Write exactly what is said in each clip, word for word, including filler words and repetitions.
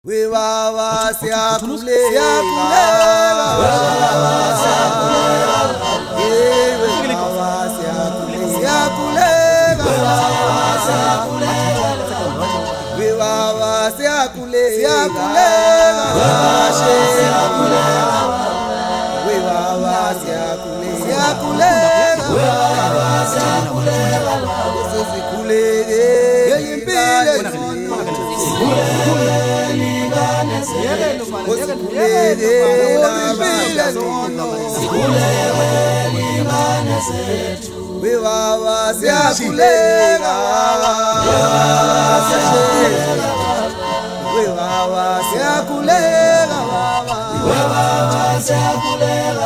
We baba siyakhuleka baba siyakhuleka baba siyakhuleka we baba siyakhuleka baba siyakhuleka we baba siyakhuleka baba siyakhuleka sikhuleke ngempilo we baba siyakhuleka we baba siyakhuleka we baba siyakhuleka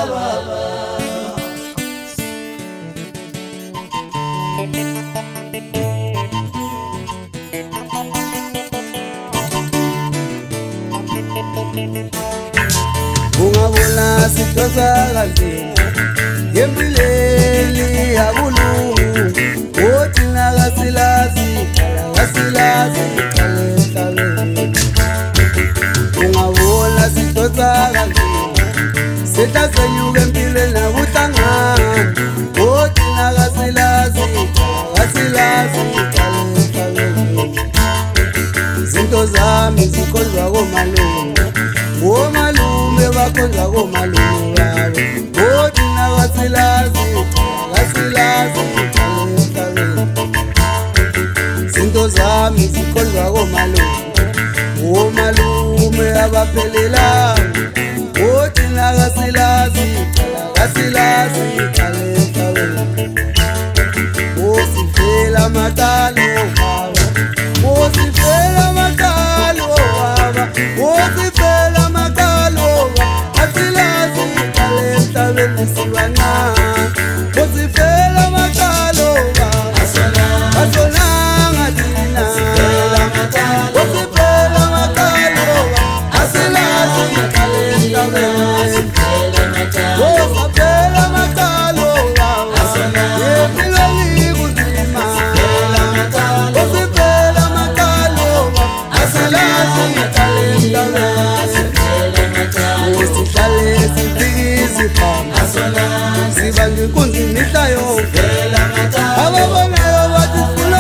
ungabona sithosa kanzima empilweni yakulungu othina kasilazi kasilazi kalesabeni ungabona sithosa kanzima sitasenyuka empilweni nakuhlangana othina kasilazi kasilazi kalesabeni izinto zami zikhonzwa komalume omalume bakhonzwa komalume babo othina kasilazi kasilazi kalesabeni izinto zami zikhonzwa komalume omalume abaphelelanga othina kasilazi kasilazi kalesabeni osifela matalo baba osifela matalo baba osifela matalo kasilazi kalesabeni siwana osifela matalo baba asonanga dina osifela matalo kasilazi kalesabeni osifela matalo baba yepilweni kuzima osifela matalo kasilazi kalesabeni sihlale sifikisi phama siba ngenkunzi mihla yonke ababonayo bathi sifuna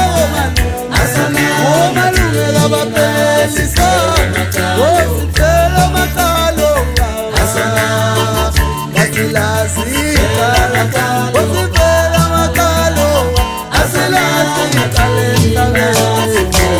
omalume kabaphelisa osifela matalo kasilazi osifela matalo kasilazi kalesabeni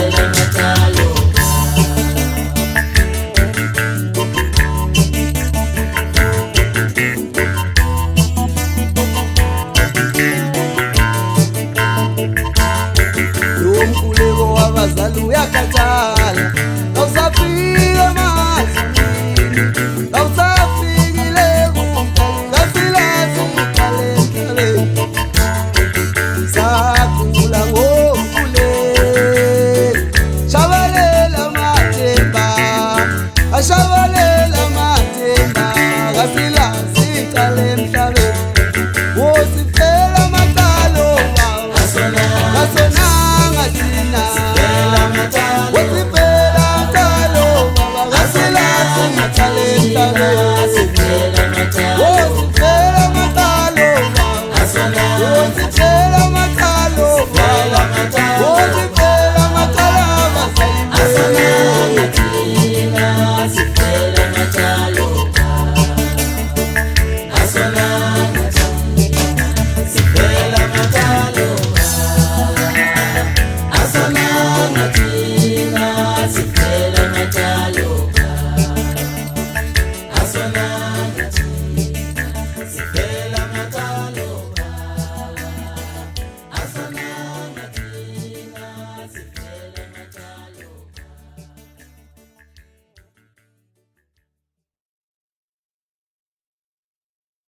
umkhuleko wabazali uyakhathala awusafika mazini awusafikile kasilazi kalesabeni sakhula ngomkhuleko shabalela mathemba ashabalela